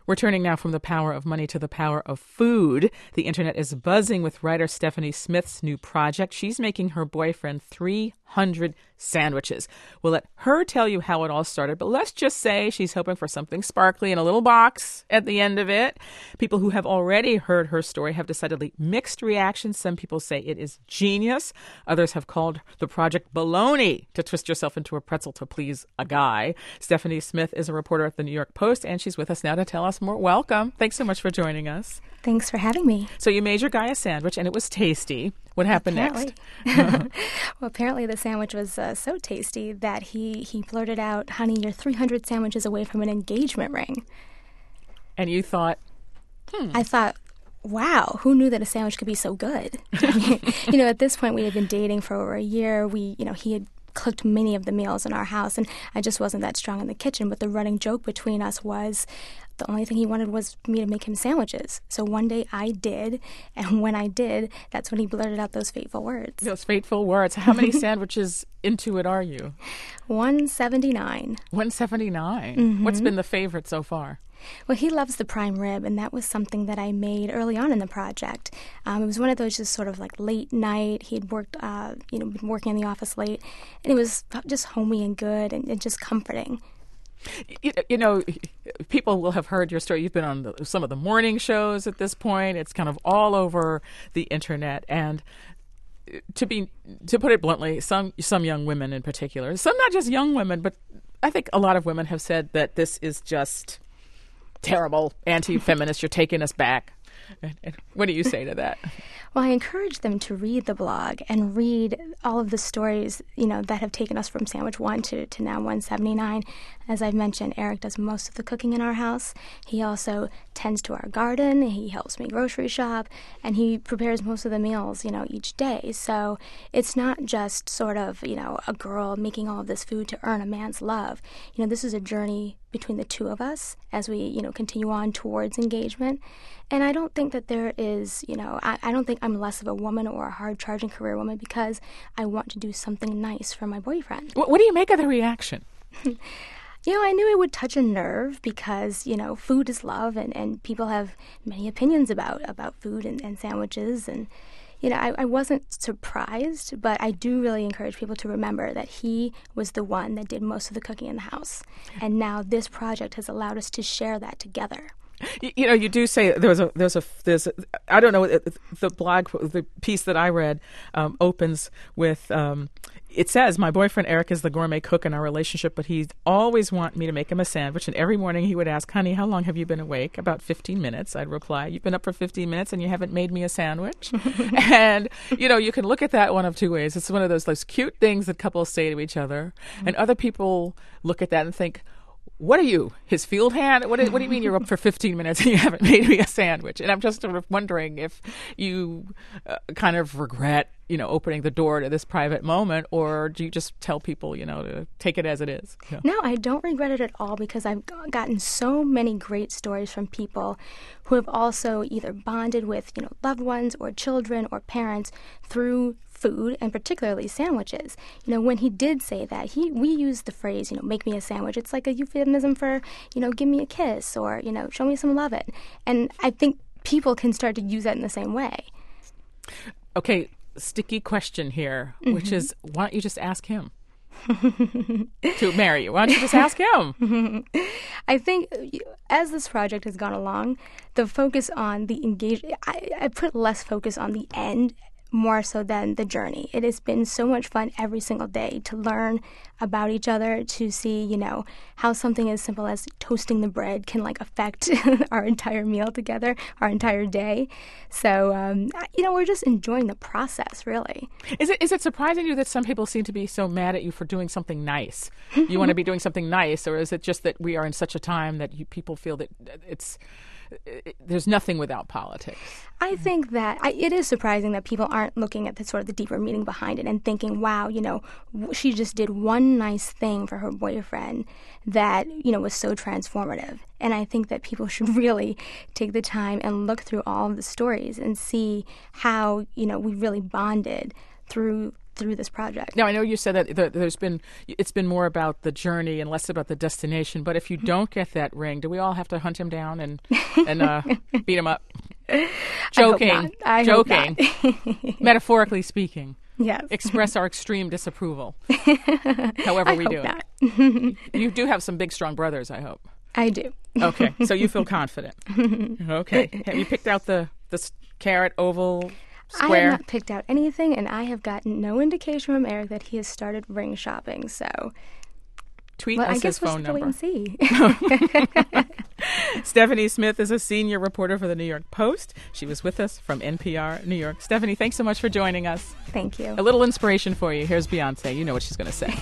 We're turning now from the power of money to the power of food. The internet is buzzing with writer Stephanie Smith's new project. She's making her boyfriend 300 sandwiches. We'll let her tell you how it all started, but let's just say she's hoping for something sparkly in a little box at the end of it. People who have already heard her story have decidedly mixed reactions. Some people say it is genius. Others have called the project baloney, to twist yourself into a pretzel to please a guy. Stephanie Smith is a reporter at the New York Post, and she's with us now to tell us more. Welcome. Thanks so much for joining us. Thanks for having me. So you made your guy a sandwich, and it was tasty. What happened next? Well, apparently the sandwich was so tasty that he blurted out, "Honey, you're 300 sandwiches away from an engagement ring." And you thought, I thought, wow, who knew that a sandwich could be so good? At this point we had been dating for over a year. He had cooked many of the meals in our house, and I just wasn't that strong in the kitchen. But the running joke between us was the only thing he wanted was me to make him sandwiches. So one day I did, and when I did, that's when he blurted out those fateful words. Those fateful words. How many sandwiches into it are you? 179. 179? Mm-hmm. What's been the favorite so far? Well, he loves the prime rib, and that was something that I made early on in the project. It was one of those just sort of like late night. He had worked, been working in the office late, and it was just homey and good and just comforting. People will have heard your story. You've been on some of the morning shows at this point. It's kind of all over the internet. And to put it bluntly, some young women in particular, some not just young women, but I think a lot of women have said that this is just terrible, anti-feminist, you're taking us back. And what do you say to that? Well, I encourage them to read the blog and read all of the stories, that have taken us from Sandwich 1 to now 179. As I've mentioned, Eric does most of the cooking in our house. He also tends to our garden. He helps me grocery shop, and he prepares most of the meals, each day. So it's not just sort of, a girl making all of this food to earn a man's love. This is a journey between the two of us as we, continue on towards engagement. And I don't think that there is, I don't think I'm less of a woman or a hard-charging career woman because I want to do something nice for my boyfriend. What do you make of the reaction? I knew it would touch a nerve because, food is love and people have many opinions about food and sandwiches. And, I wasn't surprised, but I do really encourage people to remember that he was the one that did most of the cooking in the house. And now this project has allowed us to share that together. You do say there's a I don't know, the blog, the piece that I read opens with it says, "My boyfriend Eric is the gourmet cook in our relationship, but he always want me to make him a sandwich. And every morning he would ask, 'Honey, how long have you been awake?' 'About 15 minutes. I'd reply, 'You've been up for 15 minutes and you haven't made me a sandwich?'" And, you can look at that one of two ways. It's one of those cute things that couples say to each other. Mm-hmm. And other people look at that and think, what are you, his field hand? What do you mean you're up for 15 minutes and you haven't made me a sandwich? And I'm just sort of wondering if you kind of regret, opening the door to this private moment, or do you just tell people, to take it as it is? Yeah. No, I don't regret it at all because I've gotten so many great stories from people who have also either bonded with, loved ones or children or parents through food, and particularly sandwiches. When he did say that, we used the phrase, make me a sandwich. It's like a euphemism for, give me a kiss or, show me some loving. And I think people can start to use that in the same way. Okay, sticky question here, which is, why don't you just ask him to marry you? Why don't you just ask him? I think as this project has gone along, the focus on the engagement, I put less focus on the end more so than the journey. It has been so much fun every single day to learn about each other, to see, how something as simple as toasting the bread can affect our entire meal together, our entire day. So, we're just enjoying the process, really. Is it surprising to you that some people seem to be so mad at you for doing something nice? You want to be doing something nice, or is it just that we are in such a time that people feel that there's nothing without politics? I think that it is surprising that people aren't looking at the deeper meaning behind it and thinking, wow, she just did one nice thing for her boyfriend that, was so transformative. And I think that people should really take the time and look through all of the stories and see how, we really bonded through through this project. Now, I know you said that it's been more about the journey and less about the destination, but if you don't get that ring, do we all have to hunt him down and beat him up? Joking. I hope not. Metaphorically speaking. Yes. Express our extreme disapproval. However we do it. You do have some big, strong brothers, I hope. I do. Okay, so you feel confident. Okay. Have you picked out the carrot, oval, square? I have not picked out anything, and I have gotten no indication from Eric that he has started ring shopping, so... Tweet us his phone number. I guess we'll have to wait and see. Stephanie Smith is a senior reporter for the New York Post. She was with us from NPR New York. Stephanie, thanks so much for joining us. Thank you. A little inspiration for you. Here's Beyonce. You know what she's going to say.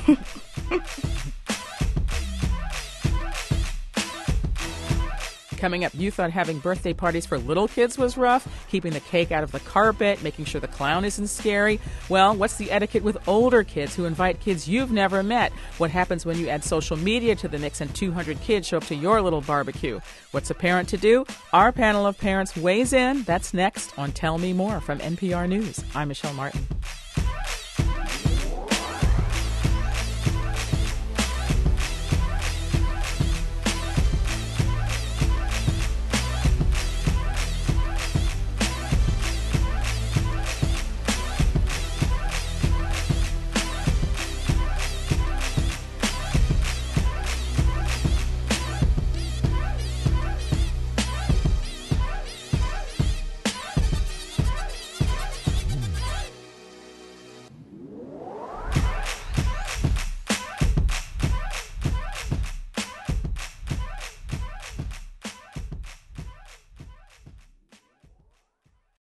Coming up, you thought having birthday parties for little kids was rough, keeping the cake out of the carpet, making sure the clown isn't scary. Well, what's the etiquette with older kids who invite kids you've never met? What happens when you add social media to the mix and 200 kids show up to your little barbecue? What's a parent to do? Our panel of parents weighs in. That's next on Tell Me More from NPR News. I'm Michelle Martin.